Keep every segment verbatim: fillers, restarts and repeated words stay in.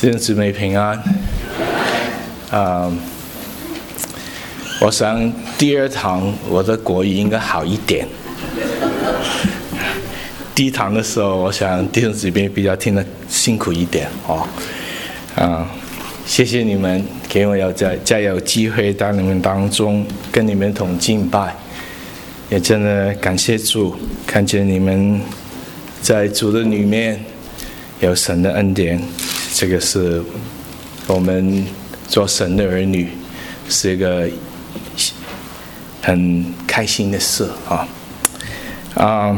弟兄姊妹平安。啊、uh, 我想第二堂我的国语应该好一点。第一堂的时候，我想弟兄姊妹比较听得辛苦一点哦。啊、uh, 谢谢你们给我有再再有机会在你们当中跟你们同敬拜，也真的感谢主，看见你们在主的里面有神的恩典，这个是我们做神的儿女是一个很开心的事啊！啊，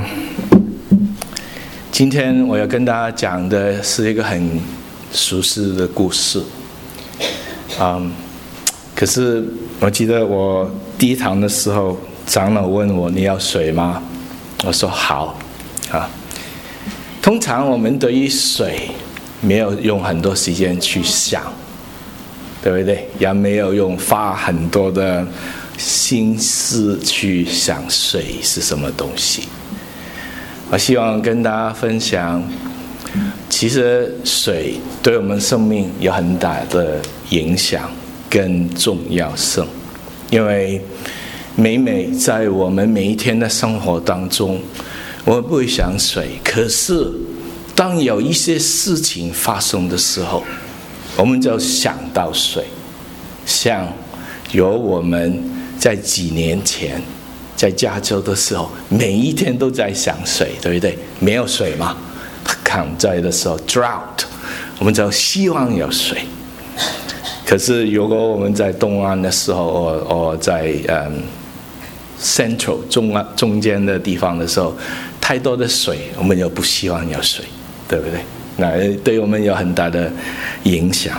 今天我要跟大家讲的是一个很熟悉的故事啊。可是我记得我第一堂的时候，长老问我：“你要水吗？”我说：“好。”啊，通常我们对于水没有用很多时间去想，对不对？也没有用花很多的心思去想水是什么东西。我希望跟大家分享，其实水对我们生命有很大的影响跟重要性，因为每每在我们每一天的生活当中，我们不会想水，可是当有一些事情发生的时候，我们就想到水。像有我们在几年前在加州的时候，每一天都在想水，对不对？没有水嘛，旱灾的时候 drought， 我们就希望有水。可是如果我们在东岸的时候，或或在嗯 central 中岸中间的地方的时候，太多的水，我们又不希望有水，对不对？那对我们有很大的影响。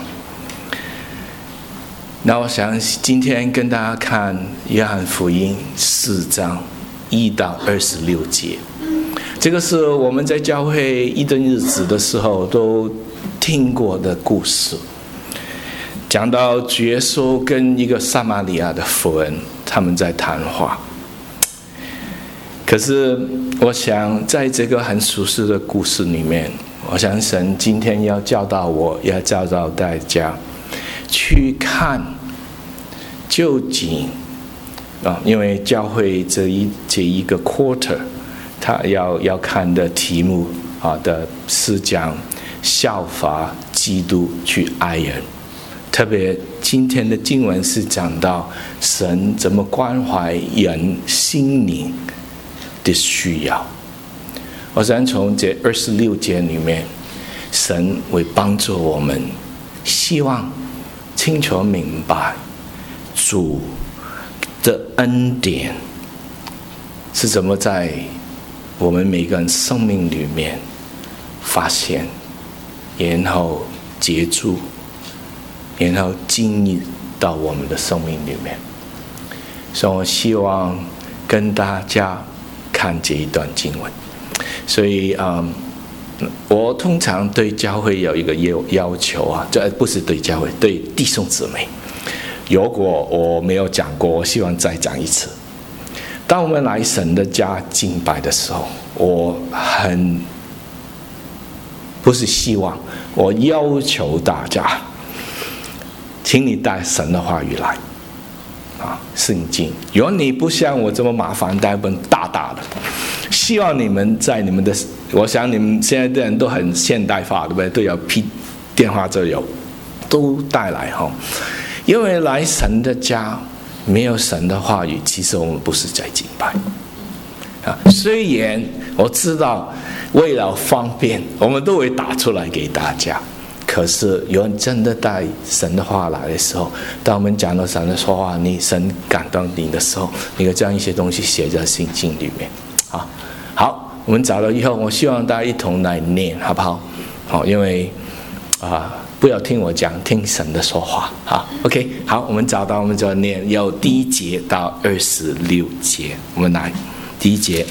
那我想今天跟大家看约翰福音四章一到二十六节，这个是我们在教会一段日子的时候都听过的故事，讲到主耶稣跟一个撒玛利亚的妇人他们在谈话。可是我想在这个很熟悉的故事里面，我想神今天要教导我，要教导大家去看究竟啊，因为教会这一这一个 quarter， 他要要看的题目啊的是讲效法基督去爱人，特别今天的经文是讲到神怎么关怀人心灵的需要。我想从这二十六节里面，神会帮助我们，希望清楚明白主的恩典是怎么在我们每个人生命里面发现，然后接住，然后进入到我们的生命里面。所以我希望跟大家看这一段经文。所以嗯，我通常对教会有一个要要求啊，这不是对教会，对弟兄姊妹。如果我没有讲过，我希望再讲一次。当我们来神的家敬拜的时候，我很不是希望，我要求大家，请你带神的话语来啊，圣经。如果你不像我这么麻烦带本大大的，希望你们在你们的，我想你们现在的人都很现代化，对不对？都有 P 电话就有，都带来哈。因为来神的家没有神的话语，其实我们不是在敬拜啊。虽然我知道为了方便，我们都会打出来给大家，可是有人真的带神的话来的时候，当我们讲到神的说话，你神感动你的时候，你会将一些东西写在圣经里面啊。好，我们找到以后，我希望大家一同来念，好不好？好，因为啊。不要听我讲，听神的说话。好 ，OK， 好，我们找到，我们就念，由第一节到二十六节，我们来第一节。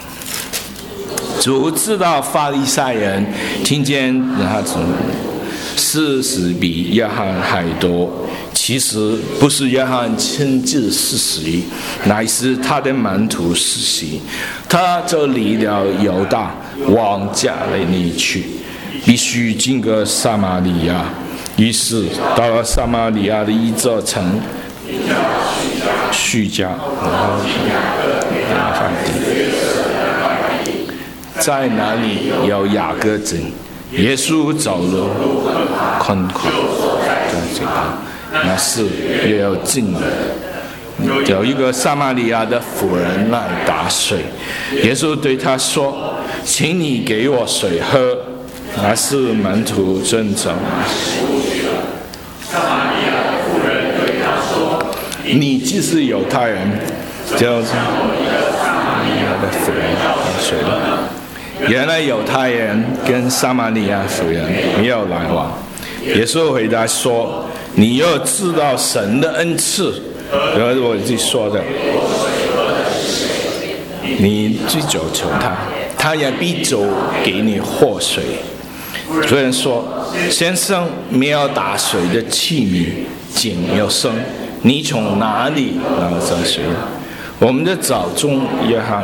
主知道法利赛人听见他从事实比约翰还多，其实不是约翰亲自施洗，乃是他的门徒施洗。他就离了犹大，往加利利去。 必须经过撒玛利亚。于是到了撒玛利亚的一座城叙加，在那里有雅各井，耶稣走路宽宽在这个，那是也有进了。有一个撒玛利亚的妇人来打水，耶稣对他说：“请你给我水喝。”那是门徒真正。撒玛利亚的妇人对他说：“你既是犹太人，就撒玛利亚的妇人打水了。”原来犹太人跟撒玛利亚妇人没有来往。耶稣回答说：“你要知道神的恩赐。”然后我自己说的，你去求求他，他也必走给你活水。有人说：“先生，没有打水的器皿，井又深，你从哪里拿这水？”我们的早中约翰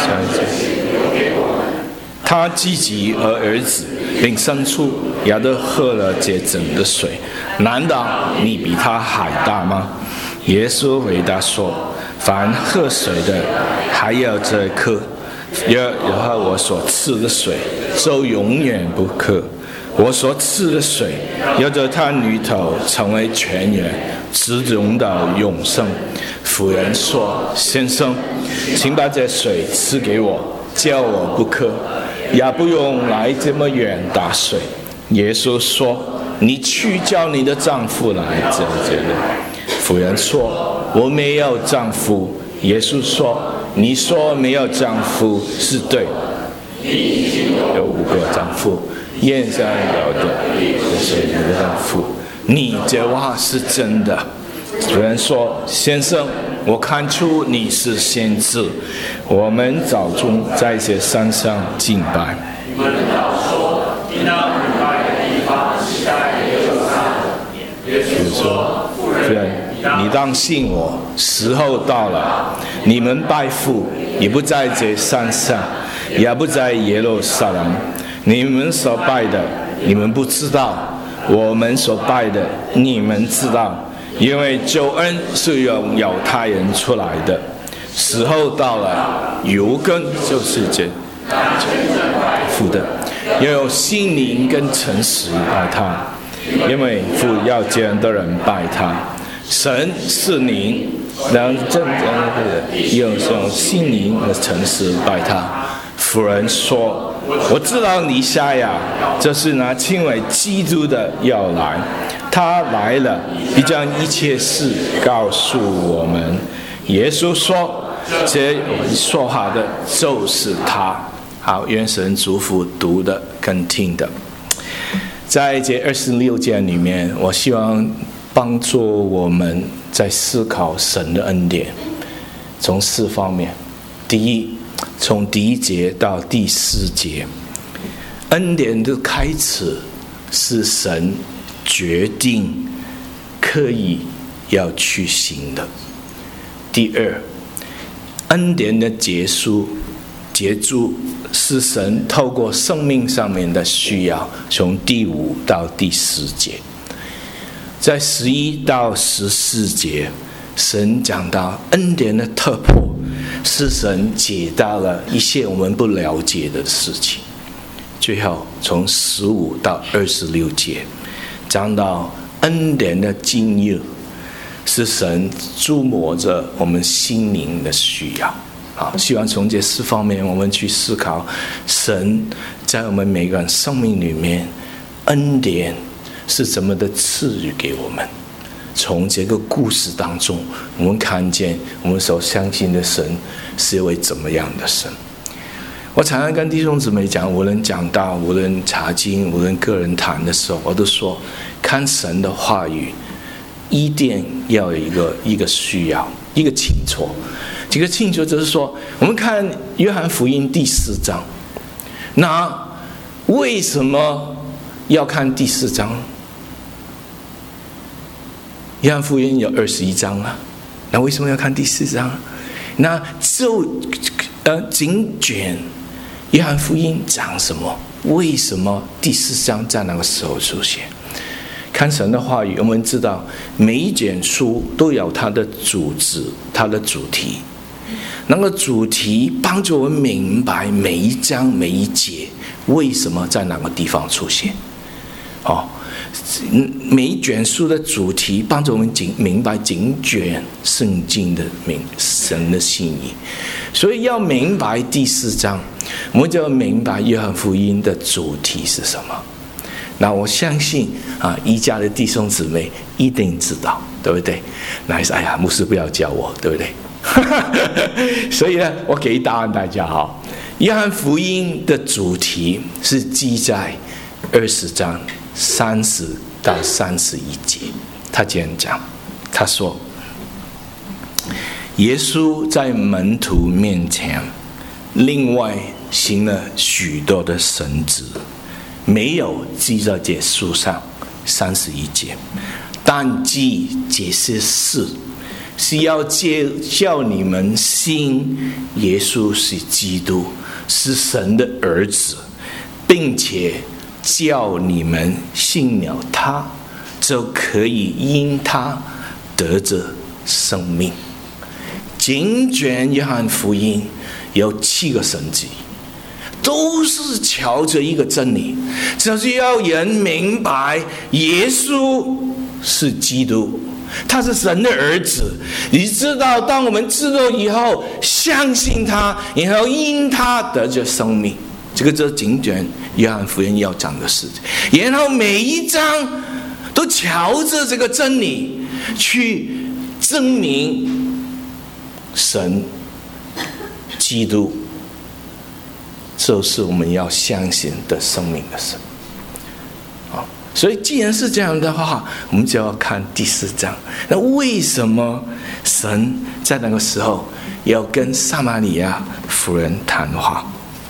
他自己和儿子并牲畜也都喝了这井的水，难道你比他还大吗？耶稣回答说：“凡喝水的，还有这渴；然后我所赐的水，就永远不渴。我所赐的水，要在他里头成为泉源，直涌到永生。”妇人说：“先生，请把这水赐给我，叫我不渴，也不用来这么远打水。”耶稣说：“你去叫你的丈夫来在这里。”妇人说：“我没有丈夫。”耶稣说：“你说没有丈夫是对，你已经有五个丈夫，现在有的就是你的丈夫，你这话是真的。”妇人说：“先生，我看出你是先知。我们早中在这山上敬拜。”你们早说，你那敬拜的地方是在耶路撒冷。耶稣说：“妇人，你当信我，时候到了，你们拜父也不在这山上，也不在耶路撒冷。你们所拜的，你们不知道；我们所拜的，你们知道。因为救恩是由犹太人出来的，时候到了，有根就是这父的，要有心灵跟诚实拜他，因为父要这样的人拜他。神是灵，让真正的用用心灵和诚实拜他。妇人说：“我知道弥赛亚，就是那称为基督的要来。他来了，必将一切事告诉我们。”耶稣说：“这说话的就是他。”好，愿神祝福读的跟听的。在这二十六节里面，我希望帮助我们在思考神的恩典，从四方面。第一，从第一节到第四节，恩典的开始是神决定刻意要去行的。第二，恩典的结束结束是神透过生命上面的需要，从第五到第十节。在十一到十四节，神讲到恩典的特迫是神解答了一些我们不了解的事情。最后从十五到二十六节讲到恩典的经验是神注摸着我们心灵的需要。好，希望从这四方面我们去思考神在我们每个人生命里面恩典是怎么的赐予给我们。从这个故事当中，我们看见我们所相信的神是一位怎么样的神。我常常跟弟兄姊妹讲，无论讲道，无论查经，无论个人谈的时候，我都说看神的话语一定要有一个一个需要，一个清楚。这个清楚就是说，我们看约翰福音第四章，那为什么要看第四章？约翰福音有二十一章啊，那为什么要看第四章？那就呃紧卷约翰福音讲什么？ 为什么第四章在那个时候出现？看神的话语，我们知道每一卷书都有它的主旨，它的主题。那个主题帮助我们明白每一章每一节为什么在哪个地方出现。哦，每一卷书的主题帮助我们明白整卷圣经的明神的心意。所以要明白第四章，我们就要明白约翰福音的主题是什么。那我相信啊，一家的弟兄姊妹一定知道，对不对？那还是哎呀，牧师不要教我，对不对？所以呢，我给答案大家哈。约翰福音的主题是记在二十章三十到三十一节。他这样讲，他说：耶稣在门徒面前另外行了许多的神迹，没有记在这书上。三十一节，但记这些事，是要叫你们信耶稣是基督，是神的儿子，并且叫你们信了他，就可以因他得着生命。整卷约翰福音有七个神迹，都是朝着一个真理，就是要人明白耶稣是基督，他是神的儿子。你知道，当我们知道以后，相信他，然后因他得着生命，这个就是整卷约翰福音要讲的事情。然后每一章都朝着这个真理去证明神基督就是我们要相信的生命的神。所以既然是这样的话，我们就要看第四章。那为什么神在那个时候要跟撒玛利亚妇人谈话？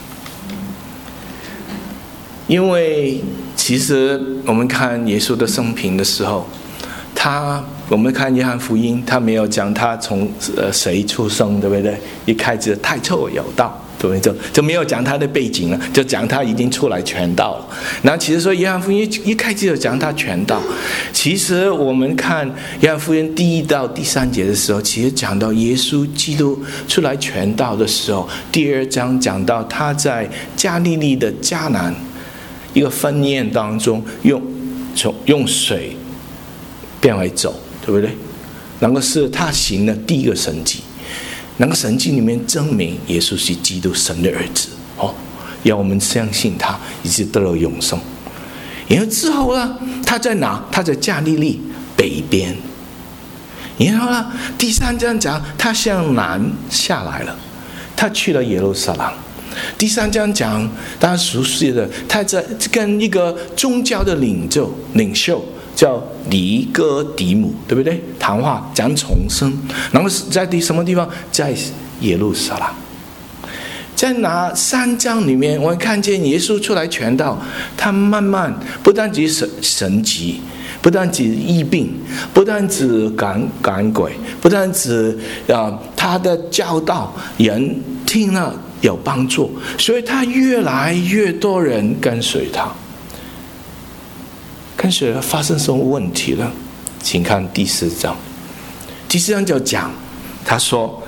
因为其实我们看耶稣的生平的时候，他我们看约翰福音，他没有讲他从呃谁出生，对不对？一开始太初有道，对不对？就就没有讲他的背景了，就讲他已经出来传道了。然后其实说约翰福音一开始就讲他传道，其实我们看约翰福音第一到第三节的时候，其实讲到耶稣基督出来传道的时候，第二章讲到他在加利利的迦南一个婚宴当中用从用水变为酒，对不对？那个是他行的第一个神迹，那个神迹里面证明耶稣是基督神的儿子，哦，要我们相信他，以致得了永生。然后之后呢，他在哪？他在加利利北边。然后呢，第三章讲他向南下来了，他去了耶路撒冷。第三章讲大家熟悉的，他在跟一个宗教的领袖领袖叫尼哥底母，对不对？谈话讲重生，然后在第什么地方？在耶路撒冷。在那三章里面，我们看见耶稣出来传道，他慢慢不单只是神迹，不单只医病，不单只赶赶鬼，不单只啊、呃、他的教导人听了有帮助，所以他越来越多人跟随他。跟随他发生什么问题了？请看第四章。第四章就讲，他说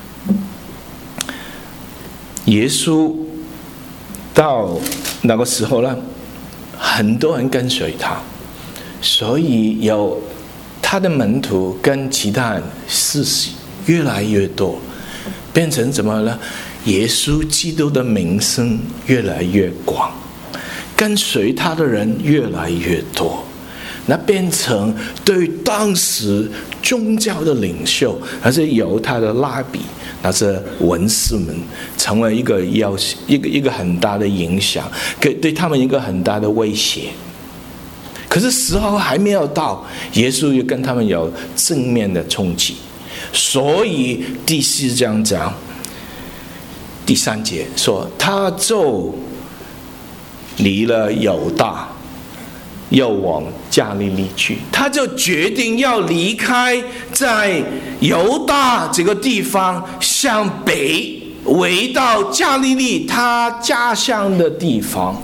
耶稣到那个时候呢，很多人跟随他，所以有他的门徒跟其他人世袭越来越多，变成怎么呢？耶稣基督的名声越来越广，跟随他的人越来越多，那变成对当时宗教的领袖，还是犹太的拉比，那是文士们，成为一个要一个一个很大的影响，给对他们一个很大的威胁。可是时候还没有到，耶稣又跟他们有正面的冲击，所以第四章讲第三节说，他就离了犹大，又往加利利去。他就决定要离开在犹大这个地方，向北回到加利利他家乡的地方。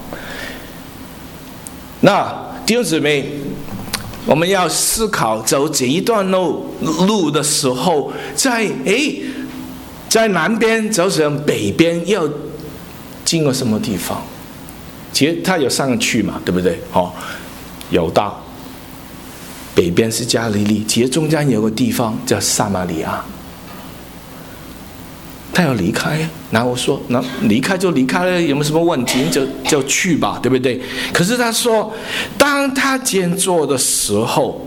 那弟兄姊妹，我们要思考走这一段路路的时候，在诶，在南边走向北边要经过什么地方？其实他有上去嘛，对不对？哦，犹大，北边是加利利，其实中间有个地方叫撒玛利亚。他要离开，然后我说，那离开就离开了，有没有什么问题？就就去吧，对不对？可是他说，当他这样做的时候，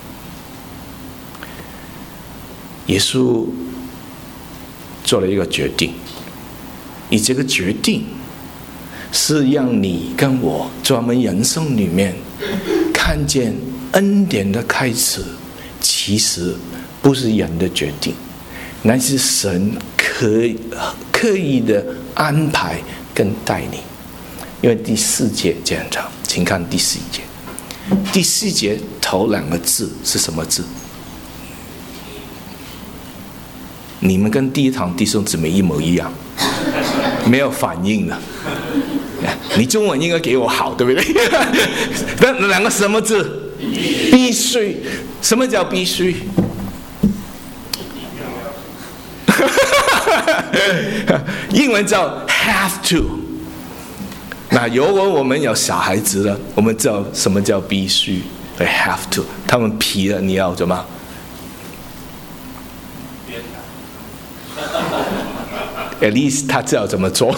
耶稣做了一个决定，你这个决定是让你跟我在我们人生里面看见恩典的开始，其实不是人的决定，乃是神可刻意的安排跟带领。因为第四节这样讲，请看第四节。第四节头两个字是什么字？你们跟第一堂弟兄姊妹一模一样，没有反应了。你中文应该给我好，对不对？那两个什么字？必须。什么叫必须？英文叫 have to。 那如果我们有小孩子了，我们知道什么叫必须，对 have to。 他们皮了，你要怎么？at least 他知道怎么做。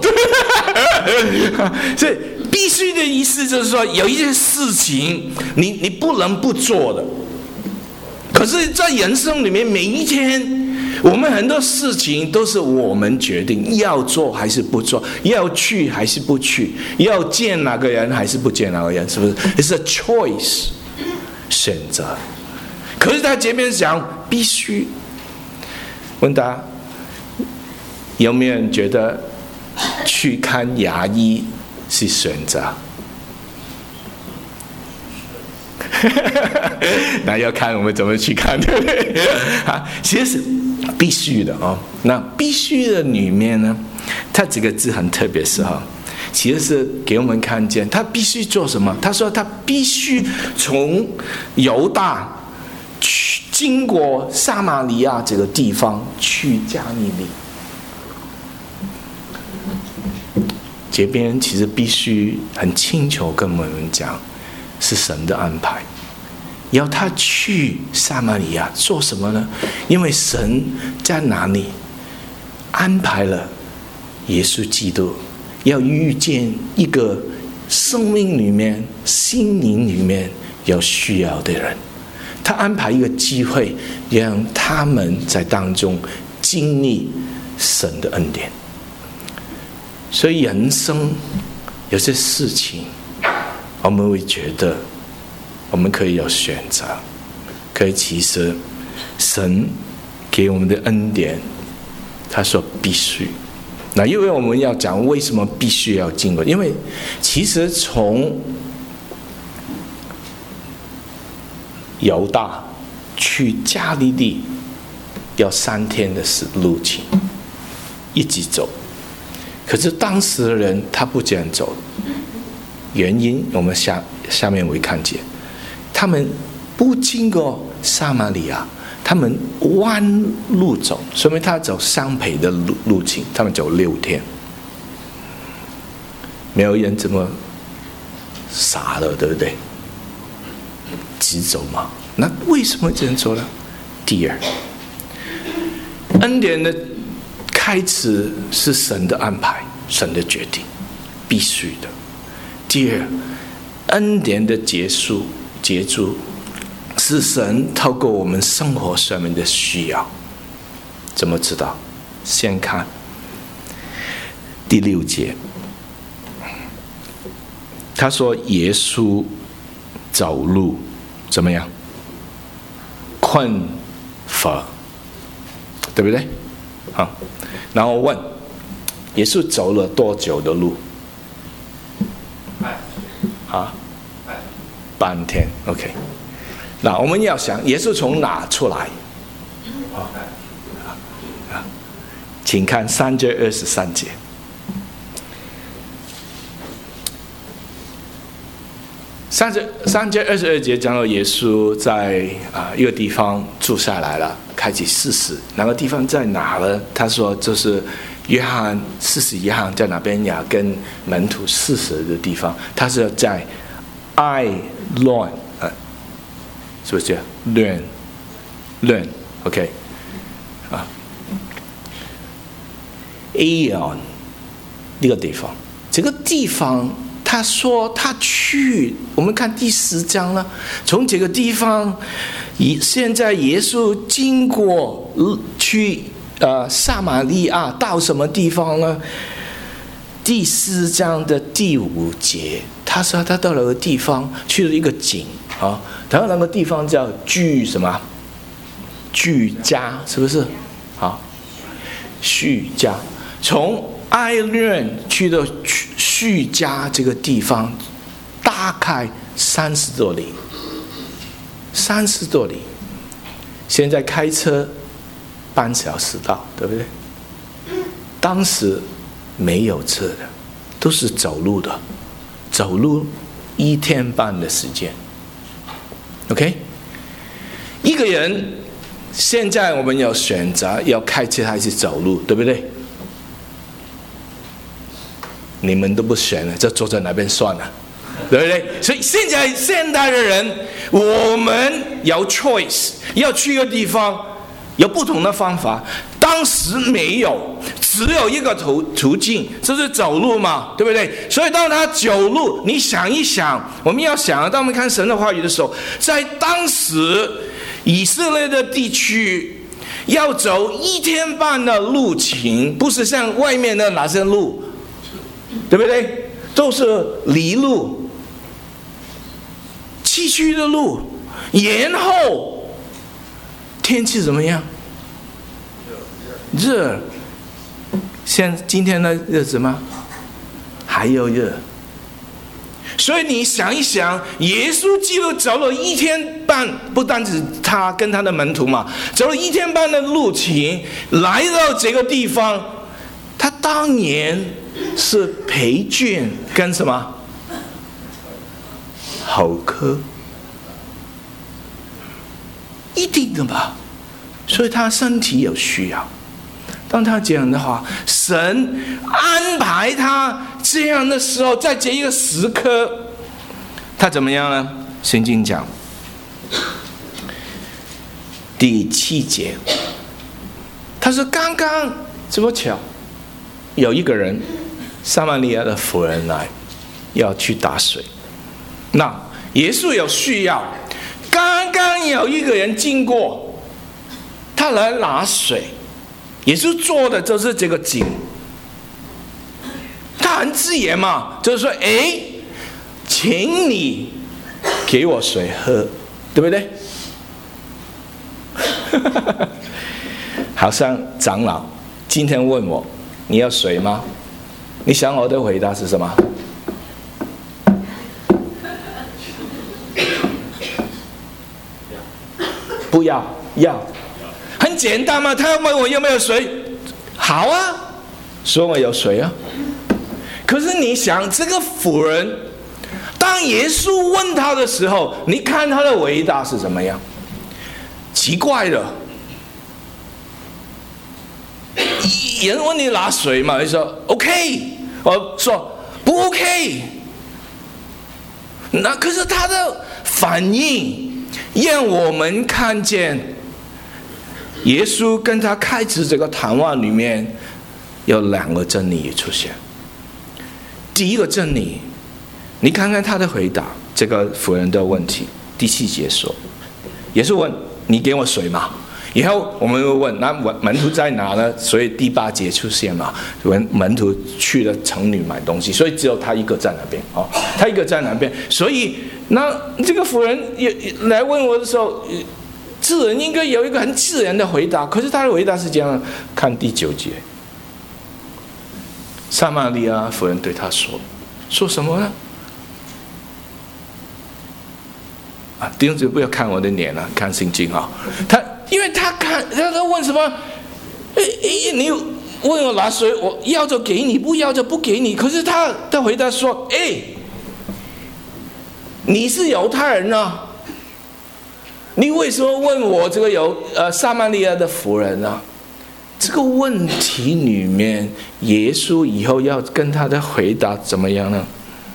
所以必须的意思就是说，有一些事情你你不能不做的。可是在人生里面，每一天我们很多事情都是我们决定要做还是不做，要去还是不去，要见哪个人还是不见哪个人，是不是 ？It's a choice， 选择。可是他前面讲必须。问大家，有没有人觉得去看牙医是选择？那要看我们怎么去看，对不对？啊，其实是必须的哦。那必须的里面呢，它这个字很特别，是哈，其实是给我们看见他必须做什么。他说他必须从犹大去经过撒玛利亚这个地方去加利利。这边其实必须很清楚跟我们讲，是神的安排。要他去撒玛利亚做什么呢？因为神在哪里安排了耶稣基督要遇见一个生命里面心灵里面有需要的人，他安排一个机会让他们在当中经历神的恩典。所以人生有些事情我们会觉得我们可以有选择，可以其实神给我们的恩典他说必须。那因为我们要讲为什么必须要经过，因为其实从犹大去加利利要三天的路程，一直走。可是当时的人他不这样走，原因我们下下面会看见，他们不经过撒玛利亚，他们弯路走，说明他走三倍的路路程，他们走六天。没有人这么傻了，对不对？直走嘛。那为什么这样做呢？第二，恩典的开始是神的安排，神的决定，必须的。第二，恩典的结束结束是神透过我们生活上面的需要。怎么知道？先看第六节，他说耶稣走路怎么样？困乏，对不对？好，然后问耶稣走了多久的路？啊，半天。OK。那我们要想，耶稣从哪出来？啊， 请看三节二十三节。三节三节二十二节讲到耶稣在啊、呃、一个地方住下来了，开始施洗。那个地方在哪呢？他说就是约翰施洗，约翰在哪边呀？跟门徒施洗的地方，他是在爱乱，呃，是不是这样？乱乱 ，OK 啊 ，Aeon 那个地方，这个地方。他说他去，我们看第十章了。从这个地方，现在耶稣经过去呃撒玛利亚，到什么地方呢？第四章的第五节，他说他到了个地方，去了一个井啊，然后那个地方叫居什么？居家，是不是？好，叙家，从爱恋去的叙家这个地方，大概三十多里，三十多里。现在开车半小时到，对不对？当时没有车的，都是走路的，走路一天半的时间。OK， 一个人现在我们有选择要开车还是走路，对不对？你们都不选了，就坐在那边算了，对不对？所以现在现代的人，我们有 choice， 要去一个地方，有不同的方法。当时没有，只有一个途途径，就是走路嘛，对不对？所以当他走路，你想一想，我们要想，当我们看神的话语的时候，在当时以色列的地区，要走一天半的路程，不是像外面的哪些路。对不对？都是离路、崎岖的路，然后天气怎么样？热。像今天的日子吗？还有热。所以你想一想，耶稣基督走了一天半，不单止他跟他的门徒嘛，走了一天半的路程，来到这个地方，他当年是疲倦跟什么口渴，一定的吧？所以他身体有需要。当他这样的话，神安排他这样的时候，在这一个时刻，他怎么样呢？圣经讲第七节，他说刚刚这么巧，有一个人，撒玛利亚的妇人来，要去打水。那耶稣有需要，刚刚有一个人经过，他来拿水。耶稣做的就是这个井，他很自然嘛，就是说，哎，请你给我水喝，对不对？好像长老今天问我，你要水吗？你想我的回答是什么？不要，要。很简单嘛，他要问我有没有水，好啊，说我有水啊。可是你想，这个妇人，当耶稣问他的时候，你看他的回答是怎么样？奇怪的，人问你拿水嘛，你说 OK， 我说不 OK。那可是他的反应，让我们看见。耶稣跟他开始这个谈话里面有两个真理出现。第一个真理，你看看他的回答，这个妇人的问题，第七节说，耶稣问你给我水吗？以后我们会问那门徒在哪呢？所以第八节出现嘛，门徒去了城里买东西，所以只有他一个在那边哦，他一个在那边，所以那这个妇人也来问我的时候。自然应该有一个很自然的回答，可是他的回答是这样，看第九节，撒玛利亚妇人对他说：“说什么呢？”啊，弟兄姊妹不要看我的脸了、啊，看圣经啊。他因为他看他在问什么？哎哎，你问我拿水，我要就给你，不要就不给你。可是他的回答说：“哎，你是犹太人啊，你为什么问我这个犹呃撒玛利亚的妇人呢？”这个问题里面，耶稣以后要跟他的回答怎么样呢？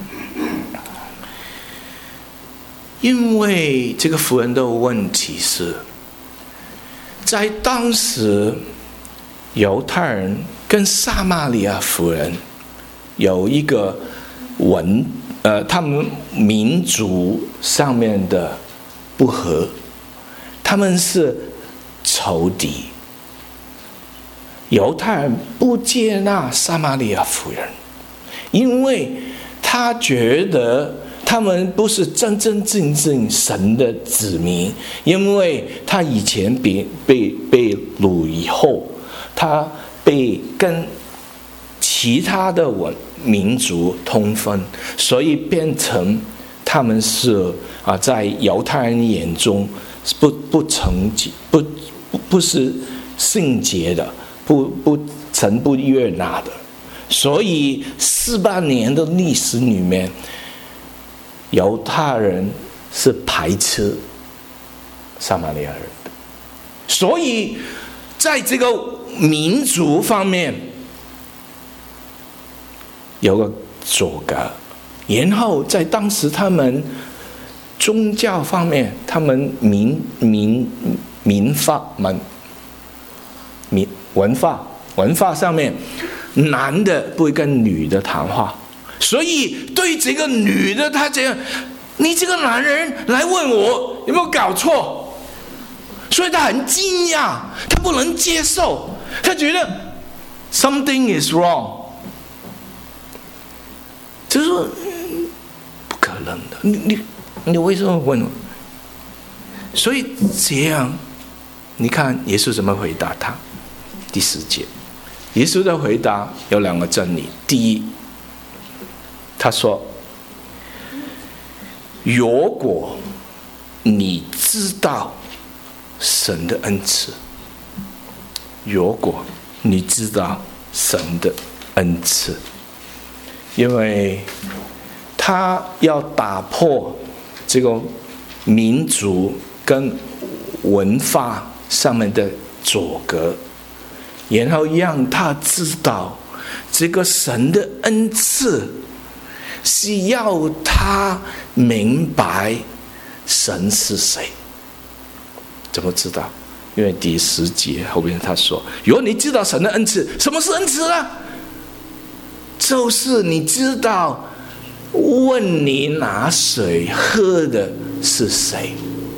因为这个妇人的问题是，在当时犹太人跟撒玛利亚妇人有一个文呃，他们民族上面的不和，他们是仇敌。犹太人不接纳撒玛利亚妇人，因为他觉得他们不是真真正正神的子民，因为他以前被被被掳以后，他被跟其他的文民族通婚，所以变成他们是啊，在犹太人眼中不不成不不不是圣洁的。不不曾不悦纳的，所以四百年的历史里面，犹太人是排斥撒玛利亚人的，所以在这个民族方面有个阻隔，然后在当时他们宗教方面，他们民民民法们民。文化文化上面，男的不会跟女的谈话，所以对这个女的，她这样，你这个男人来问我有没有搞错，所以她很惊讶，她不能接受，她觉得 something is wrong， 就是说不可能的，你你你为什么问我？所以这样，你看耶稣怎么回答他？第四节，耶稣的回答有两个真理。第一，他说：“如果你知道神的恩赐，如果你知道神的恩赐，因为他要打破这个民族跟文化上面的阻隔。”然后让他知道，这个神的恩赐是要他明白神是谁。怎么知道？因为第十节后面他说：“如果你知道神的恩赐，什么是恩赐呢？就是你知道，问你拿水喝的是谁。”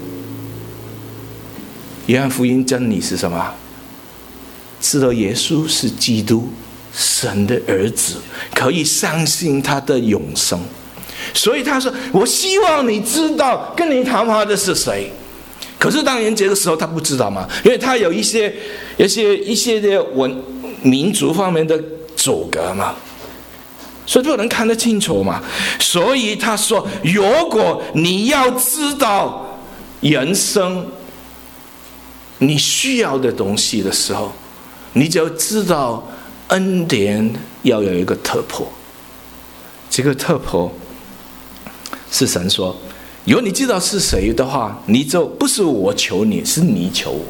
约翰福音真理是什么？知道耶稣是基督，神的儿子，可以相信他的永生。所以他说：“我希望你知道跟你谈话的是谁。”可是当然这个时候他不知道嘛，因为他有一些、一些、一些的文民族方面的阻隔嘛，所以不能看得清楚嘛。所以他说：“如果你要知道人生你需要的东西的时候，你就知道恩典要有一个特迫。这个特迫是神说，如果你知道是谁的话，你就不是我求你，是你求我。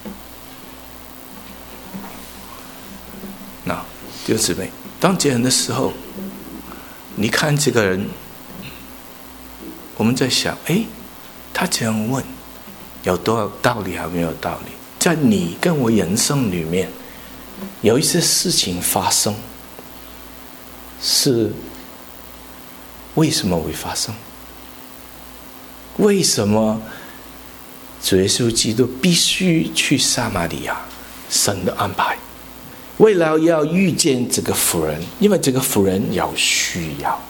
那弟兄姊妹，当这样的时候，你看这个人，我们在想，哎，他这样问有多少道理，还没有道理？在你跟我人生里面有一些事情发生，是为什么会发生？为什么主耶稣基督必须去撒玛利亚？神的安排，为了要遇见这个妇人，因为这个妇人有需要。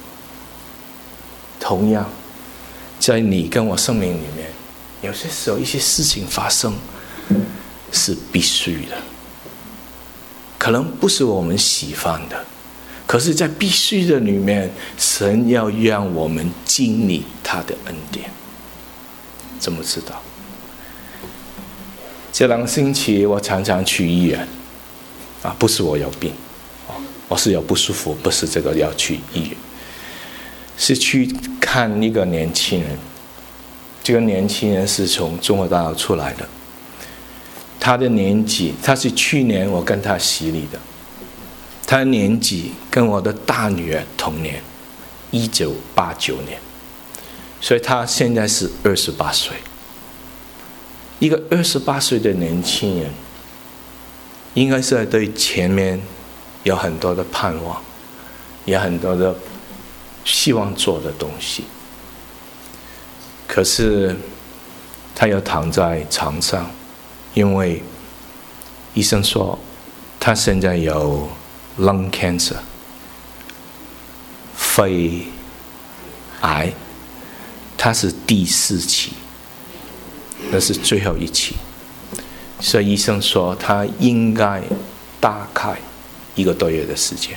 同样，在你跟我生命里面，有些时候一些事情发生是必须的，可能不是我们喜欢的，可是在必须的里面，神要让我们经历他的恩典。怎么知道？这两个星期我常常去医院， 啊，不是我有病，我是有不舒服，不是这个要去医院，是去看一个年轻人。这个年轻人是从中国大陆出来的，他的年纪，他是去年我跟他洗礼的，他的年纪跟我的大女儿同年，一九八九年，所以他现在是二十八岁。一个二十八岁的年轻人，应该是对前面有很多的盼望，有很多的希望做的东西。可是他又躺在床上，因为医生说他现在有 lung cancer 肺癌，他是第四期，那是最后一期，所以医生说他应该大概一个多月的时间。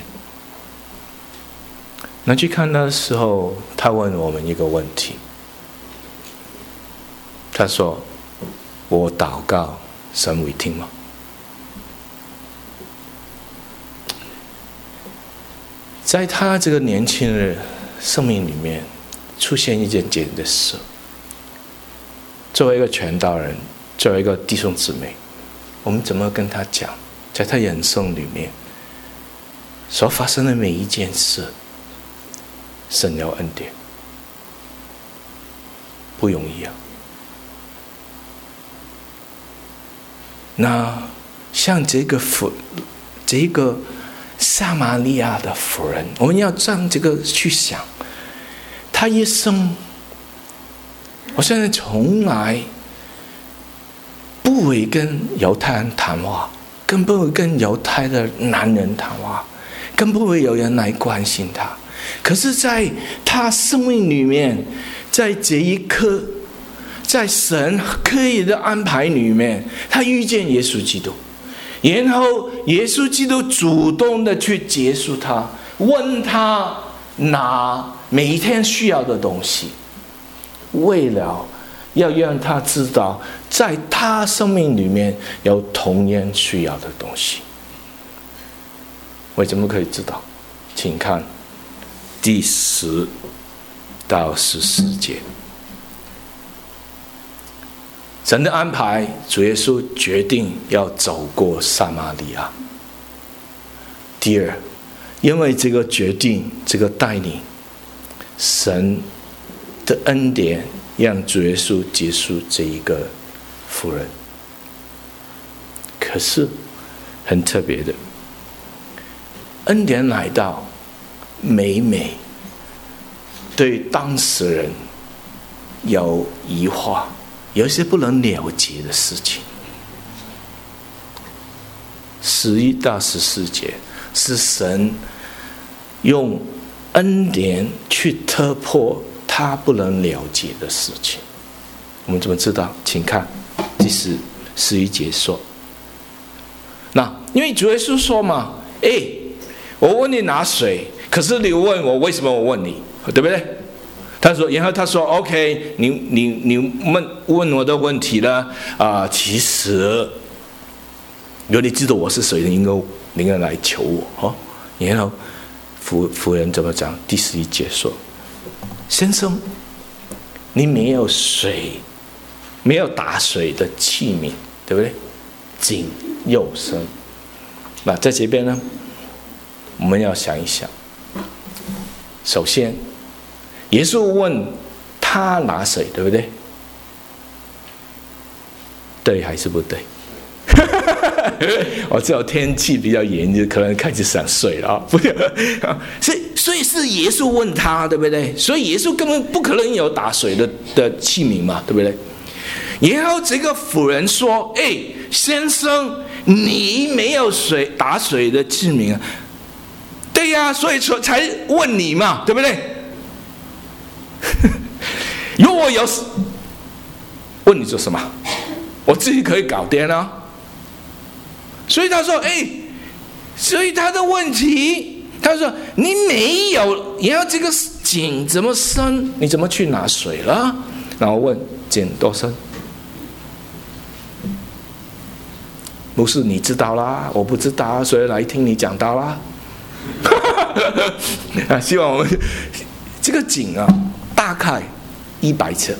那去看的时候，他问我们一个问题，他说：“我祷告，神会听吗？”在他这个年轻人生命里面，出现一件这样的事。作为一个传道人，作为一个弟兄姊妹，我们怎么跟他讲，在他人生里面所发生的每一件事，神有恩典，不容易啊。那像这个妇，这个撒玛利亚的妇人，我们要让这个去想，她一生，我现在从来不会跟犹太人谈话，更不会跟犹太的男人谈话，更不会有人来关心她。可是在她生命里面，在这一刻，在神刻意的安排里面，他遇见耶稣基督，然后耶稣基督主动的去接触他，问他拿每一天需要的东西，为了要让他知道在他生命里面有同样需要的东西。我怎么可以知道？请看第十到十四节。神的安排，主耶稣决定要走过撒玛利亚。第二，因为这个决定，这个带领，神的恩典让主耶稣结束这一个妇人。可是很特别的，恩典来到，每每对当事人有疑惑，有一些不能了解的事情。十一到十四节是神用恩典去突破他不能了解的事情。我们怎么知道？请看第十十一节说，那因为主耶稣说嘛，哎，我问你拿水，可是你问我为什么我问你，对不对？他说，然后他说 ：“OK， 你你你问问我的问题呢？啊、呃，其实如果你知道我是谁，你应该你应该来求我哦。”然后妇妇人怎么讲？第十一节说：“先生，你没有水，没有打水的器皿，对不对？井又深。那在这边呢，我们要想一想。首先。”耶稣问他拿水，对不对？对还是不对？我知道天气比较炎热，可能开始想睡了啊！不是，所以所以是耶稣问他，对不对？所以耶稣根本不可能有打水的的器皿嘛，对不对？然后这个妇人说：“哎，先生，你没有水打水的器皿啊？对呀、啊，所以说才问你嘛，对不对？”如果我有问你做什么，我自己可以搞定啊。所以他说：“哎，所以他的问题，他说你没有，然后这个井怎么深？你怎么去拿水了？然后问井多深？ 牧师你知道啦，我不知道，所以来听你讲道啦。啊，希望我们这个井啊，大概一百尺。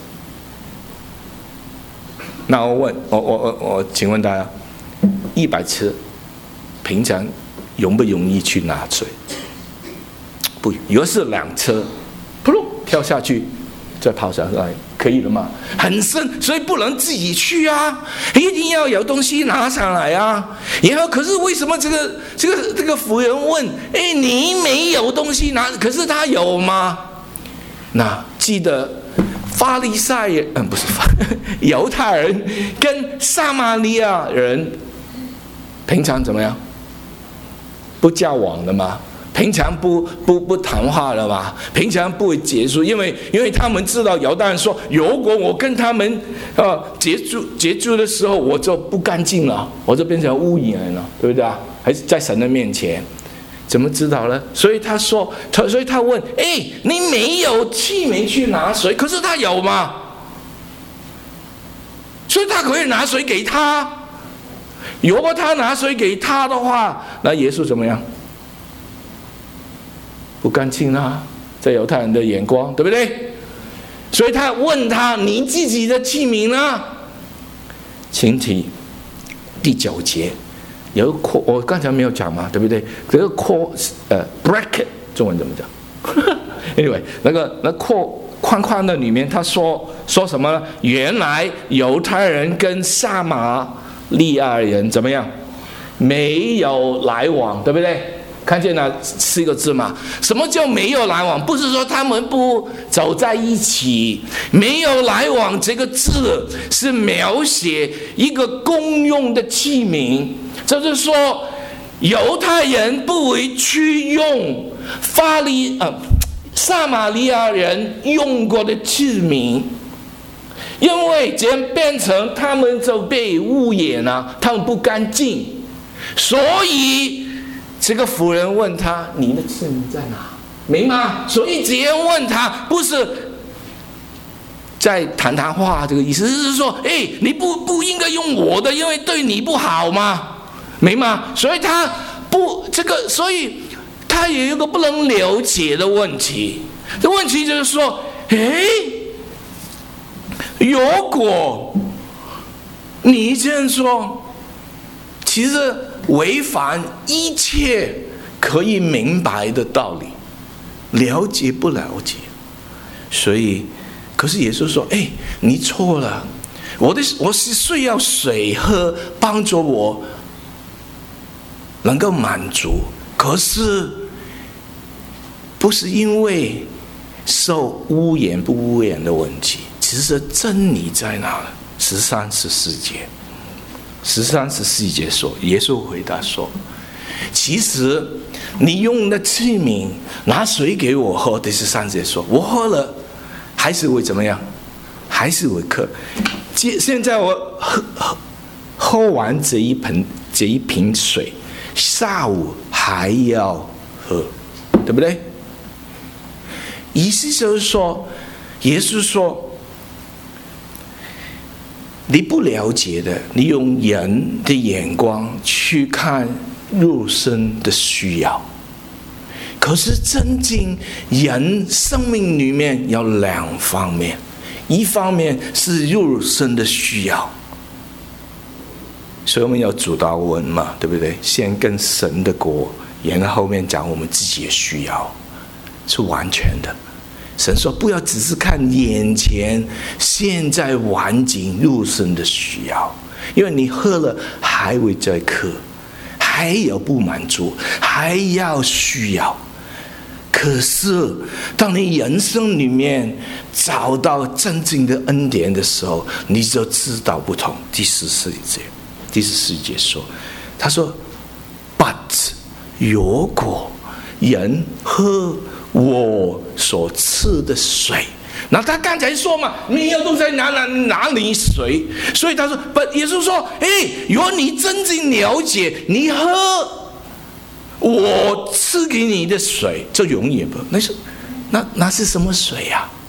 那我问我我我我，请问大家，一百尺，平常容不容易去拿水？不，如果是两车，噗噜跳下去，再跑上来，可以了吗？很深，所以不能自己去啊，一定要有东西拿上来啊。然后，可是为什么这个这个这个妇人问：哎，你没有东西拿，可是他有吗？那记得法利赛人，嗯，不是法，犹太人跟撒玛利亚人平常怎么样？不交往的吗？平常不不不谈话了嘛？平常不会结束，因为因为他们知道犹太人说，如果我跟他们呃结束结束的时候，我就不干净了，我就变成污秽人了，对不对啊？还是在神的面前，怎么知道呢？所以他说，他所以他问，哎，你没有器皿去拿水，可是他有吗？所以他可以拿水给他。如果他拿水给他的话，那耶稣怎么样？不干净啊，在犹太人的眼光，对不对？所以他问他：“你自己的器皿呢？”请提第九节有个括，我刚才没有讲嘛，对不对？这个括呃 bracket 中文怎么讲 ？Anyway， 那个那括框框的里面，他说说什么呢？原来犹太人跟撒玛利亚人怎么样？没有来往，对不对？看见了四个字嘛？什么叫没有来往？不是说他们不走在一起，没有来往这个字是描写一个公用的器皿，就是说犹太人不会去用法利呃撒玛利亚人用过的器皿，因为这样变成他们就被污染了，他们不干净，所以。这个妇人问他：“你的器皿在哪？”明吗？所以这样问他，不是在谈谈话，这个意思是说：“哎，你不不应该用我的，因为对你不好吗？”明吗？所以他不这个，所以他有一个不能了解的问题。这问题就是说：“哎，如果你这样说，其实。”违反一切可以明白的道理，了解不了解？所以，可是耶稣说：“哎，你错了，我的我是需要水喝，帮助我能够满足。可是，不是因为受污染不污染的问题，其实真理在哪？十三十四节。”十三十四节说，耶稣回答说：“其实你用的器皿拿水给我喝。”第十三节说：“我喝了，还是会怎么样？还是会渴。现在我喝喝喝完这一盆这一瓶水，下午还要喝，对不对？”意思就是说，耶稣说。你不了解的，你用人的眼光去看肉身的需要，可是真正人生命里面有两方面，一方面是肉身的需要，所以我们要主导文嘛，对不对？先跟神的国，然后后面讲我们自己的需要，是完全的。神说不要只是看眼前现在环境肉身的需要，因为你喝了还会再渴，还有不满足，还要需要。可是当你人生里面找到真正的恩典的时候，你就知道不同。第十四节第十四节说，他说 But 如果人喝我所赐的水，那他刚才说嘛，你有东西拿哪哪里水？所以他说，不，耶稣说，哎，如果你真正了解，你喝我赐给你的水，就永远不。那是那那是什么水呀、啊？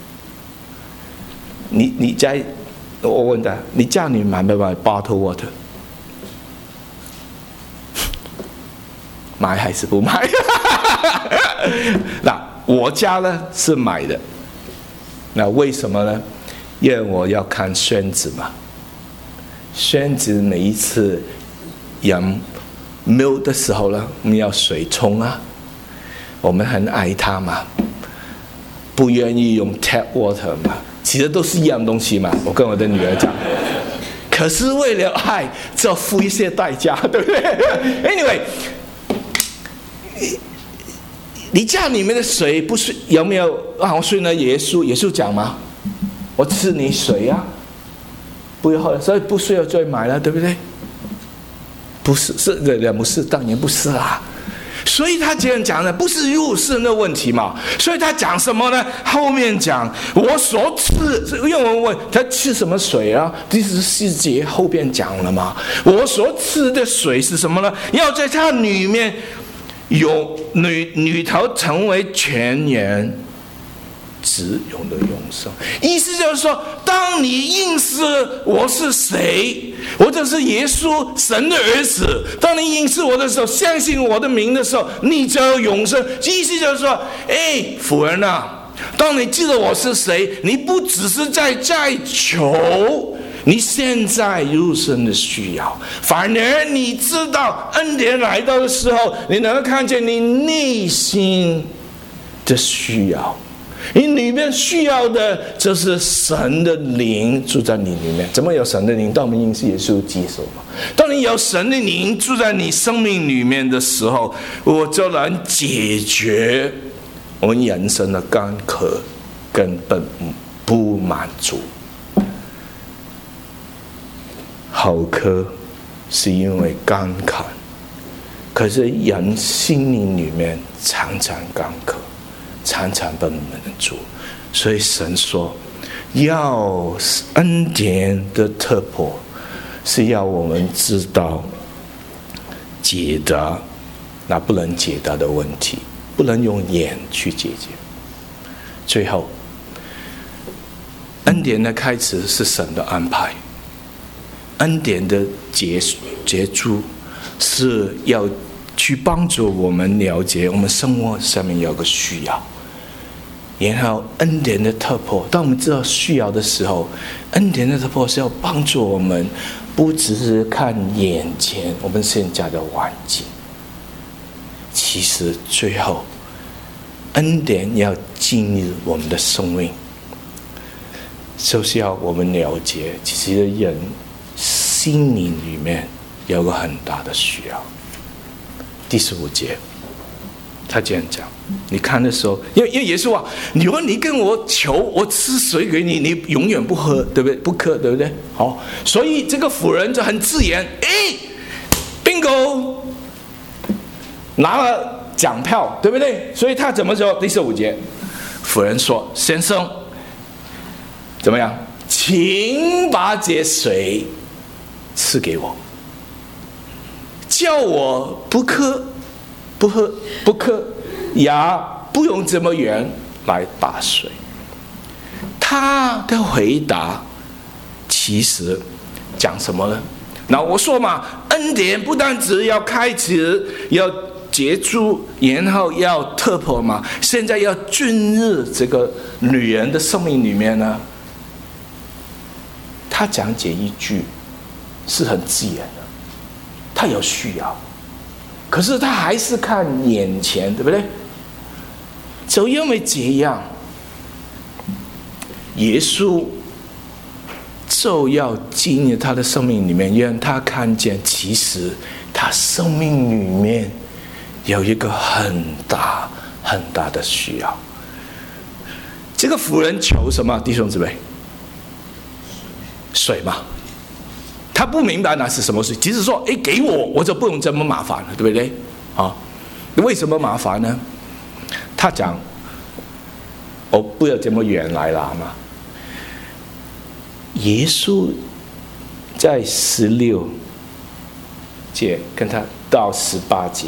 你你在，我问他，你家里买不买 bottled water？ 买还是不买？那我家呢是买的，那为什么呢？因为我要看孙子嘛。孙子每一次养milk的时候呢，我们要水冲啊，我们很爱他嘛，不愿意用 tap water 嘛，其实都是一样东西嘛。我跟我的女儿讲，可是为了爱，就要付一些代价，对不对 ？Anyway， 你家里面的水不是有没有啊？我所以呢，耶稣耶稣讲嘛，我赐你水啊。不要喝，所以不需要再买了，对不对？不是，是也不是，当然不是啦。所以他这样讲呢，不是入世的问题嘛。所以他讲什么呢？后面讲我所赐，因为我问他吃什么水啊？第十四节后边讲了嘛。我所赐的水是什么呢？要在它里面有女女头成为泉源。只用的永生，意思就是说，当你认识我是谁，我就是耶稣神的儿子。当你认识我的时候，相信我的名的时候，你就有永生。意思就是说，哎，妇人啊，当你知道我是谁，你不只是在在求你现在入生的需要，反而你知道恩典来到的时候，你能够看见你内心的需要。你里面需要的就是神的灵住在你里面。怎么有神的灵？当我们认识耶稣基督嘛。当你有神的灵住在你生命里面的时候，我就能解决我们人生的干渴根本不满足。好渴是因为干渴，可是人心灵里面常常干渴，常常不满足。所以神说，要恩典的特质是要我们知道解答那不能解答的问题，不能用眼去解决。最后，恩典的开始是神的安排，恩典的结结束是要去帮助我们了解我们生活上面有个需要。然后恩典的突破，当我们知道需要的时候，恩典的突破是要帮助我们，不只是看眼前我们现在的环境，其实最后恩典要进入我们的生命，就是要我们了解，其实人心灵里面有个很大的需要。第十五节他这样讲，你看的时候，因为因为耶稣啊，你说你跟我求，我吃水给你，你永远不喝，对不对？不渴，对不对？好，所以这个妇人就很自然，哎 ，bingo， 拿了奖票，对不对？所以他怎么说？第十五节，妇人说：“先生，怎么样？请把这水赐给我，叫我不渴。”不喝不渴，也不用这么远来打水。他的回答其实讲什么呢？那我说嘛，恩典不但只要开始，要结束，然后要突破嘛，现在要进入这个女人的生命里面呢。他讲解一句是很自然的，他有需要。可是他还是看眼前，对不对？就因为这样，耶稣就要进入他的生命里面，让他看见，其实他生命里面有一个很大很大的需要。这个妇人求什么？弟兄姊妹，水嘛。他不明白那是什么事，即使说，哎，给我，我就不用这么麻烦了，对不对？啊，为什么麻烦呢？他讲，我不要这么远来拿嘛。耶稣在十六节跟他到十八节，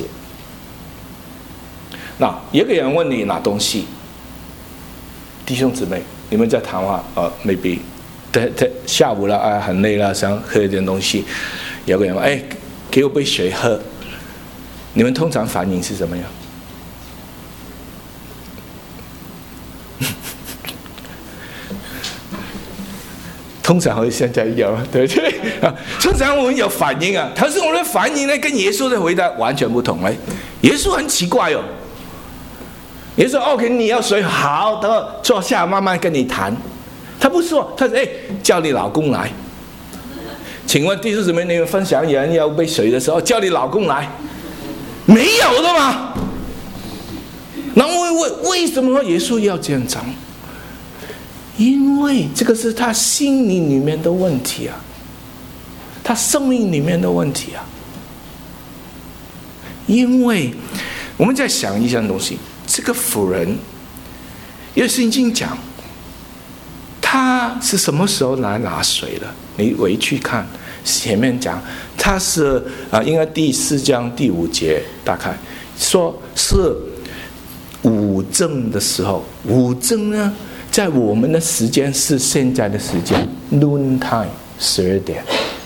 那有个人问你拿东西，弟兄姊妹，你们在谈话，呃 ，maybe。他他下午了啊，很累了，想喝一点东西。有个人说：“哎，给我杯水喝。” 你们通常反应是怎么样？通常会现在一样，对不对啊？通常我们有反应啊，可是我们的反应呢，跟耶稣的回答完全不同。哎，耶稣很奇怪哦。耶稣说 ：“OK， 你要水，好的，坐下，慢慢跟你谈。”他不说，他说：“哎，叫你老公来。”请问弟兄姊妹，你们分享人要被水的时候，叫你老公来，没有的吗？那为为为什么耶稣要这样讲？因为这个是他心灵里面的问题啊，他生命里面的问题啊。因为我们在想一样东西，这个妇人，因为圣经讲，他是什么时候来拿水的？你回去看前面讲，他是啊、呃，应该第四章第五节，大概说是午正的时候，午正呢？在我们的时间是现在的时间 noon time 十二点，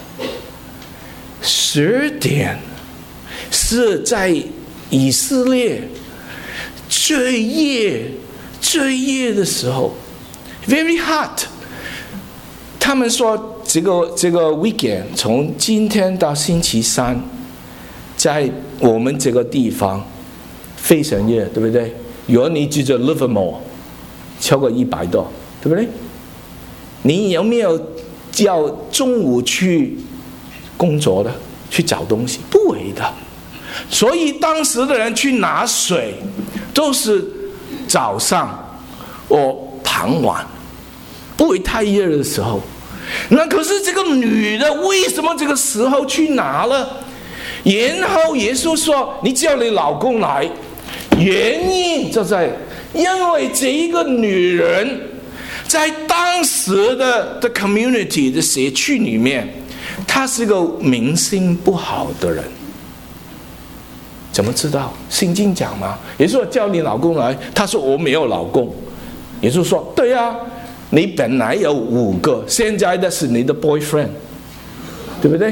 十二点是在以色列最夜最夜的时候 ，very hot。他们说这个这个 weekend 从今天到星期三，在我们这个地方非常热，对不对？如果你记着 Livermore。超过一百度，对不对？你有没有叫中午去工作的，去找东西？不会的。所以当时的人去拿水，都是早上或傍晚，不会太热的时候。那可是这个女的为什么这个时候去拿了？然后耶稣说：“你叫你老公来。”原因就在。因为这一个女人在当时的的 community 的社区里面，她是个名声不好的人。怎么知道？圣经讲吗？耶稣说叫你老公来，她说我没有老公。耶稣说对啊，你本来有五个，现在的是你的 boyfriend， 对不对？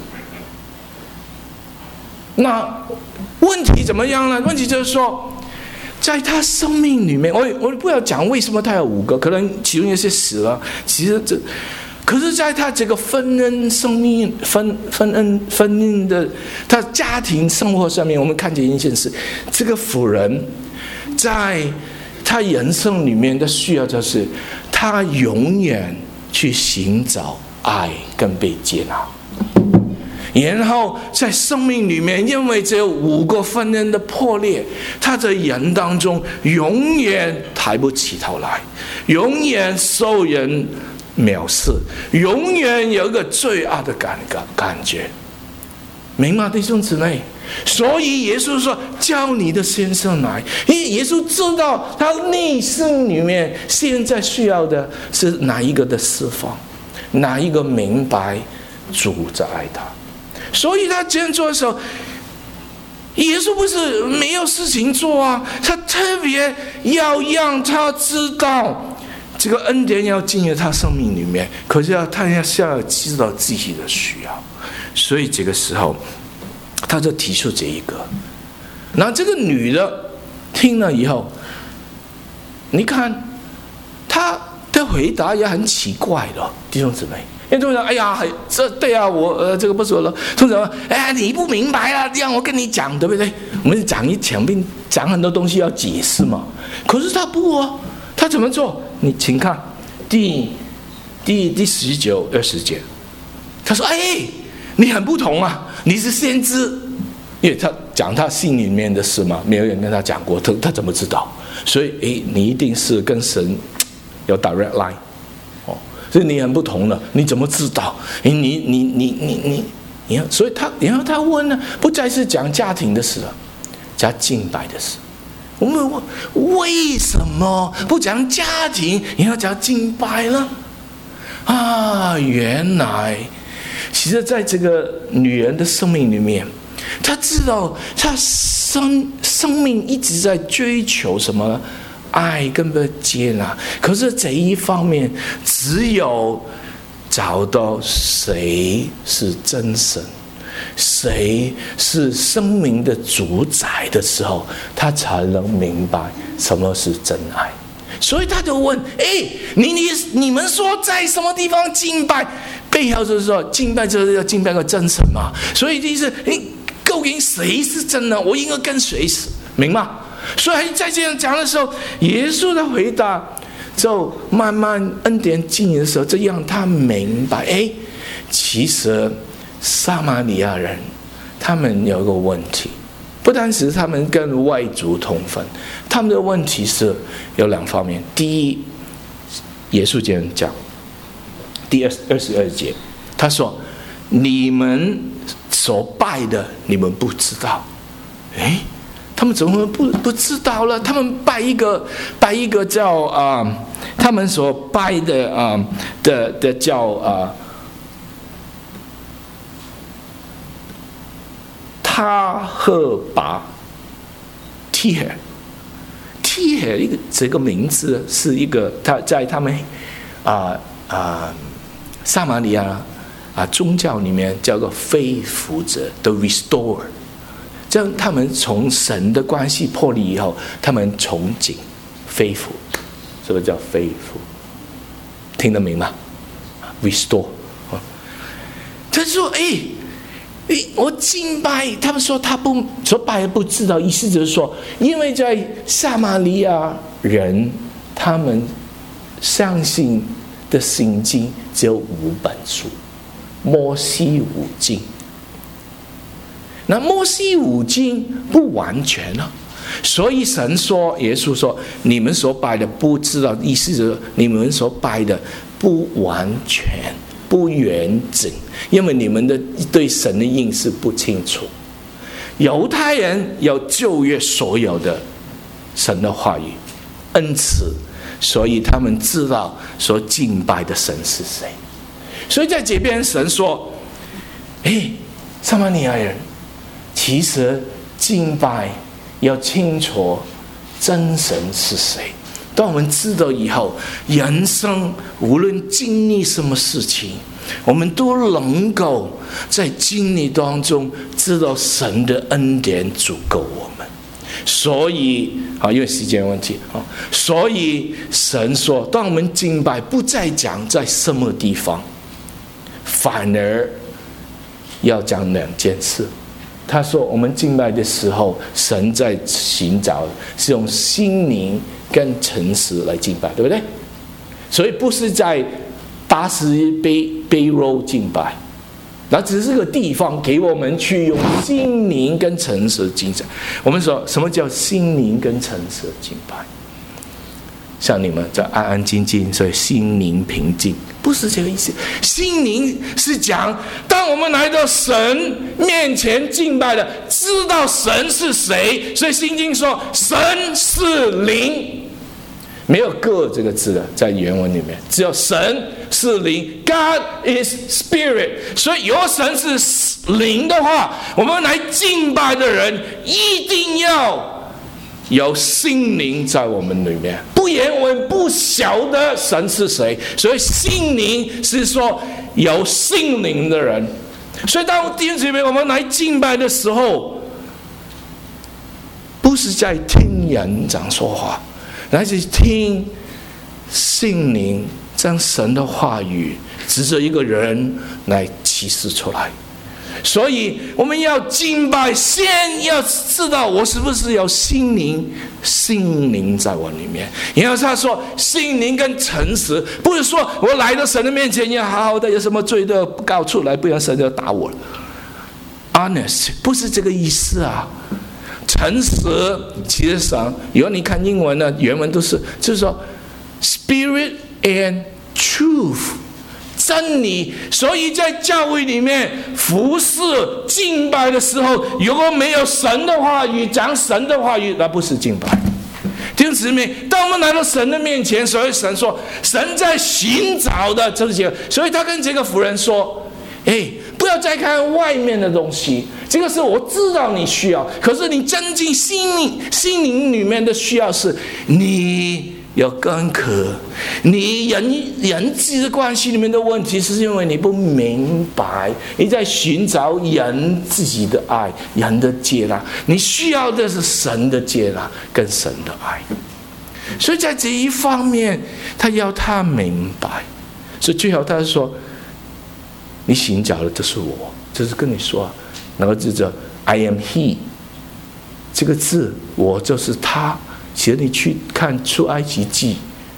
那问题怎么样呢？问题就是说。在他生命里面，我我不要讲为什么他有五个，可能其中一些死了。其实这，可是在他这个婚姻生命、婚婚姻婚姻的他家庭生活上面，我们看见一件事：这个妇人在他人生里面的需要，就是他永远去寻找爱跟被接纳。然后在生命里面，因为这五个婚姻的破裂，他在人当中永远抬不起头来，永远受人藐视，永远有一个罪恶的感感感觉，明白弟兄姊妹？所以耶稣说叫你的先生来，因为耶稣知道他内心里面现在需要的是哪一个的释放，哪一个明白主在爱他。所以他这样做的时候，耶稣不是没有事情做啊，他特别要让他知道这个恩典要进入他生命里面，可是要他要要知道自己的需要，所以这个时候他就提出这一个。然后这个女的听了以后，你看他的回答也很奇怪的，弟兄姊妹。因为通常，哎呀，这对啊，我呃这个不说了。通常，哎，你不明白啊，让我跟你讲，对不对？我们讲一讲，并讲很多东西要解释嘛。可是他不哦，他怎么做？你请看第第第十九二十节，他说：“哎，你很不同啊，你是先知，因为他讲他心里面的事嘛，没有人跟他讲过，他他怎么知道？所以，哎，你一定是跟神有 direct line。”所以你很不同了，你怎么知道？你你你你你你，你要，所以他然后他问呢，不再是讲家庭的事了，讲敬拜的事。我们问为什么不讲家庭，你要讲敬拜呢？啊，原来其实在这个女人的生命里面，她知道她生生命一直在追求什么呢？爱跟被接纳，可是这一方面只有找到谁是真神， 谁是生命的主宰的时候，他才能明白什么是真爱。所以他就问：哎，你你你们说在什么地方敬拜？背后就是说，敬拜就是要敬拜个真神嘛。所以意思，哎，究竟谁是真的？我应该跟谁死？明白？所以在这样讲的时候，耶稣的回答就慢慢恩典进的时候，这样他明白，哎，其实撒玛利亚人他们有一个问题。不单是他们跟外族同分，他们的问题是有两方面。第一，耶稣这样讲，第二二十二节，他说：“你们所拜的，你们不知道。”哎，他们怎么不不知道了？他们拜一个拜一个叫啊、呃，他们所拜的啊、呃、的的叫啊。呃他赫拔提尔，提尔一个这个名字是一个他在他们啊啊、呃呃、撒玛利亚啊宗教里面叫做恢复者的 restore， 这样他们从神的关系破裂以后，他们重整恢复，这个叫恢复，听得明吗 ？restore， 他说：“哎。”我敬拜，他们说他不说拜不知道，意思就是说，因为在撒玛利亚人，他们相信的圣经只有五本书，摩西五经。那摩西五经不完全啊，所以神说，耶稣说，你们所拜的不知道，意思就是你们所拜的不完全。不完整，因为你们的对神的认识不清楚。犹太人有旧约所有的神的话语，因此，所以他们知道所敬拜的神是谁。所以在这边神说：“哎，撒玛利亚人，其实敬拜要清楚真神是谁。”当我们知道以后，人生无论经历什么事情，我们都能够在经历当中知道神的恩典足够我们。所以啊，因为时间问题啊，所以神说，当我们敬拜不再讲在什么地方，反而要讲两件事。他说，我们敬拜的时候，神在寻找是用心灵跟诚实来敬拜，对不对？所以不是在八十杯杯肉敬拜，那只是个地方给我们去用心灵跟诚实敬拜。我们说什么叫心灵跟诚实敬拜？像你们在安安静静，所以心灵平静，不是这个意思。心灵是讲，当我们来到神面前敬拜的，知道神是谁，所以心经说神是灵，没有个这个字的，在原文里面只有神是灵 ，God is Spirit。所以有神是灵的话，我们来敬拜的人一定要有心灵在我们里面，不然我们不晓得神是谁。所以心灵是说有心灵的人。所以当弟兄姐妹我们来敬拜的时候，不是在听人讲说话，乃是听心灵将神的话语指着一个人来启示出来。所以我们要敬拜，先要知道我是不是有心灵，心灵在我里面。然后他说心灵跟诚实，不是说我来到神的面前要好好的，有什么罪都告出来，不然神就打我了。Honest 不是这个意思啊。诚实其实上，如果你看英文的原文都是，就是说 Spirit and Truth。真理。所以在教会里面服侍敬拜的时候，如果没有神的话语，讲神的话语，那不是敬拜。弟兄姊妹，当我们来到神的面前，所以神说神在寻找的这些，所以他跟这个妇人说，哎，不要再看外面的东西，这个是我知道你需要，可是你真正心灵心灵里面的需要是你有干渴，你人人际关系里面的问题，是因为你不明白，你在寻找人自己的爱，人的接纳，你需要的是神的接纳跟神的爱。所以在这一方面，他要他明白。所以最后他说：“你寻找的就是我，就是跟你说，然后就叫 I am He 这个字，我就是他。”其实你去看出埃及记，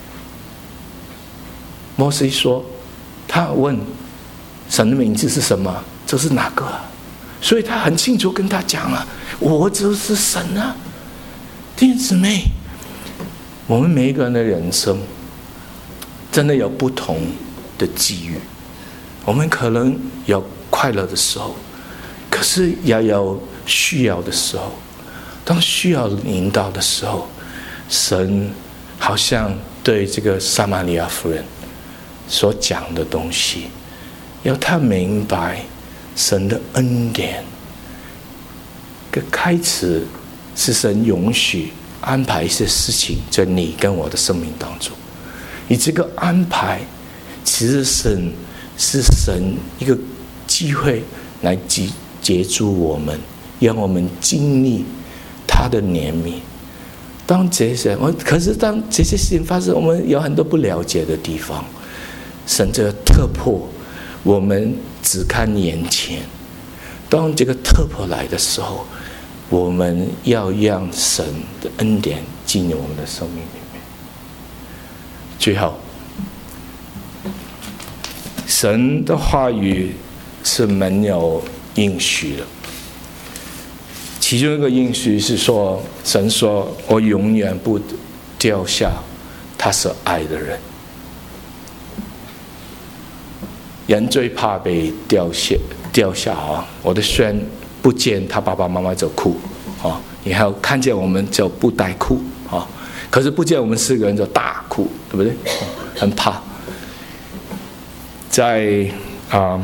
摩西说，他问神的名字是什么，这是哪个？所以他很清楚跟他讲了，我就是神啊。弟兄姊妹，我们每一个人的人生真的有不同的际遇，我们可能有快乐的时候，可是也有需要的时候。当需要引导的时候，神好像对这个撒玛利亚妇人所讲的东西，要他明白神的恩典的开始是神允许安排一些事情在你跟我的生命当中，你这个安排其实神是神一个机会来接住我们，让我们经历他的怜悯。当这些，可是当这些事情发生，我们有很多不了解的地方，神这个突破，我们只看眼前。当这个突破来的时候，我们要让神的恩典进入我们的生命里面。最后，神的话语是没有应许的。其中一个应许是说，神说我永远不掉下他所爱的人。人最怕被掉下掉下啊！我的孙不见他爸爸妈妈就哭啊，然后看见我们就不带哭啊，可是不见我们四个人就大哭，对不对？很怕。在啊，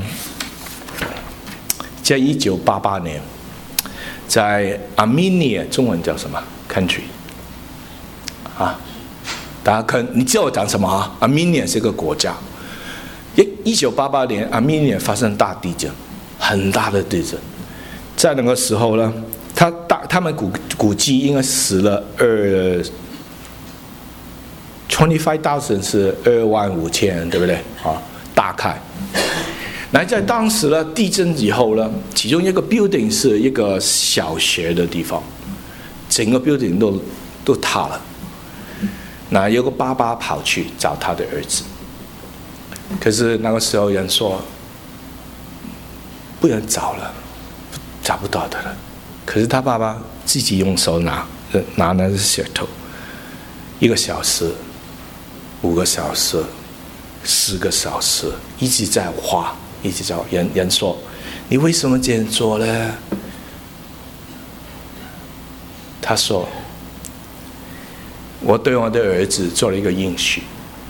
在一九八八年。在 Armenia 中文叫什么 country 啊？大家看，你知道我讲什么啊 ？Armenia 是个国家。一九八八年 Armenia 发生大地震，很大的地震。在那个时候呢，他大他们估估计应该死了二 twenty five thousand 是二万五千人，对不对啊？大概。来，在当时呢，地震以后呢，其中一个 building 是一个小学的地方，整个 building 都都塌了。那有个爸爸跑去找他的儿子，可是那个时候人说不能找了，找不到的了。可是他爸爸自己用手拿拿那个石头，一个小时、五个小时、十个小时，一直在画。一直找人人说，你为什么这样做呢？他说，我对我的儿子做了一个应许，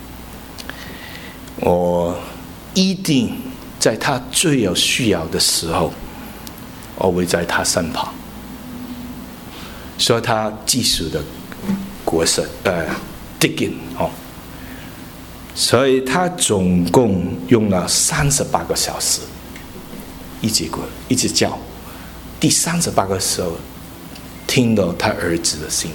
我一定在他最有需要的时候，我会在他身旁。所以他技术的国神呃 digging 哦。所以他总共用了三十八个小时，一直滚，一直叫。第三十八个时候，听到他儿子的声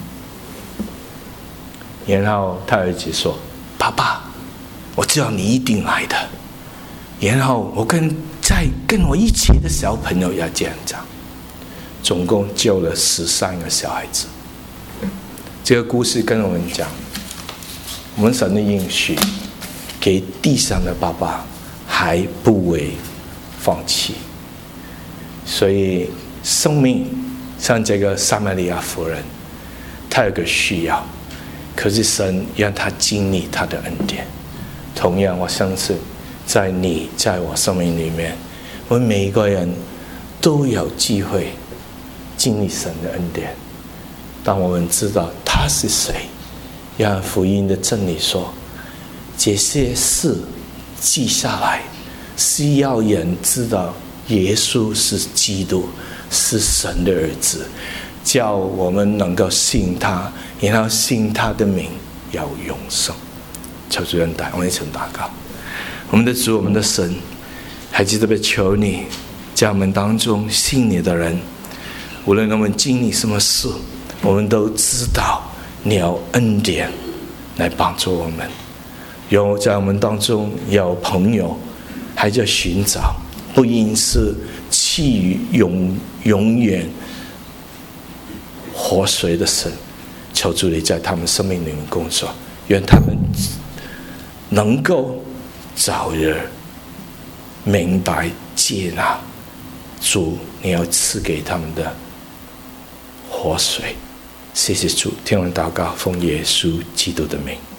音，然后他儿子说：“爸爸，我知道你一定来的。”然后我跟在跟我一起的小朋友也这样讲，总共救了十三个小孩子。这个故事跟我们讲。我们神的应许给地上的爸爸还不为放弃，所以生命像这个撒玛利亚妇人，她有个需要，可是神让她经历她的恩典。同样，我相信在你在我生命里面，我们每一个人都有机会经历神的恩典。当我们知道他是谁，让福音的真理说，这些事记下来，是要人知道耶稣是基督，是神的儿子，叫我们能够信他，然后信他的名， 要永生。求主恩待，我们一起祷告。我们的主，我们的神，还记得被求你，在我们当中信你的人，无论我们经历什么事，我们都知道你有恩典来帮助我们。有在我们当中有朋友还在寻找，不因是赐予永永远活水的神，求主你在他们生命里面工作，愿他们能够早日明白接纳主你要赐给他们的活水。谢谢主，听我祷告，奉耶稣基督的名。